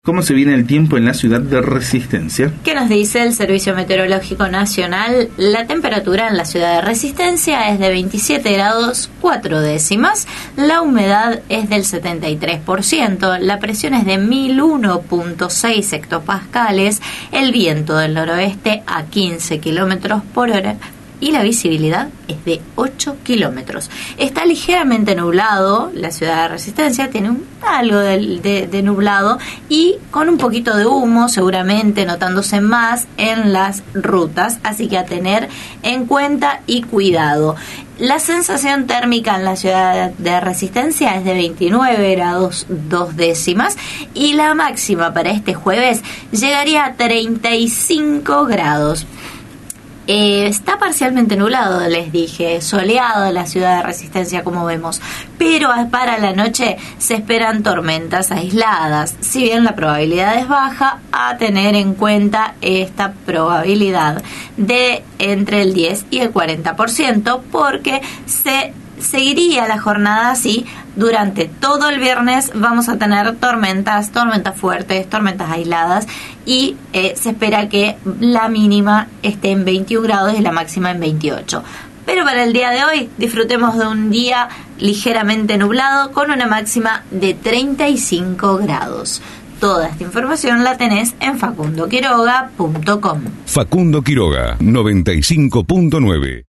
¿Cómo se viene el tiempo en la ciudad de Resistencia? ¿Qué nos dice el Servicio Meteorológico Nacional? La temperatura en la ciudad de Resistencia es de 27 grados 4 décimas, la humedad es del 73%, la presión es de 1001.6 hectopascales, el viento del noroeste a 15 kilómetros por hora y la visibilidad es de 8 kilómetros. Está ligeramente nublado, la ciudad de Resistencia tiene algo de nublado y con un poquito de humo, seguramente notándose más en las rutas, así que a tener en cuenta y cuidado. La sensación térmica en la ciudad de Resistencia es de 29 grados 2 décimas y la máxima para este jueves llegaría a 35 grados. Está parcialmente nublado, les dije, soleado la ciudad de Resistencia como vemos, pero para la noche se esperan tormentas aisladas. Si bien la probabilidad es baja, a tener en cuenta esta probabilidad de entre el 10 y el 40%, porque se seguiría la jornada así. Durante todo el viernes vamos a tener tormentas fuertes, tormentas aisladas y se espera que la mínima esté en 21 grados y la máxima en 28. Pero para el día de hoy disfrutemos de un día ligeramente nublado con una máxima de 35 grados. Toda esta información la tenés en facundoquiroga.com. Facundo Quiroga, 95.9.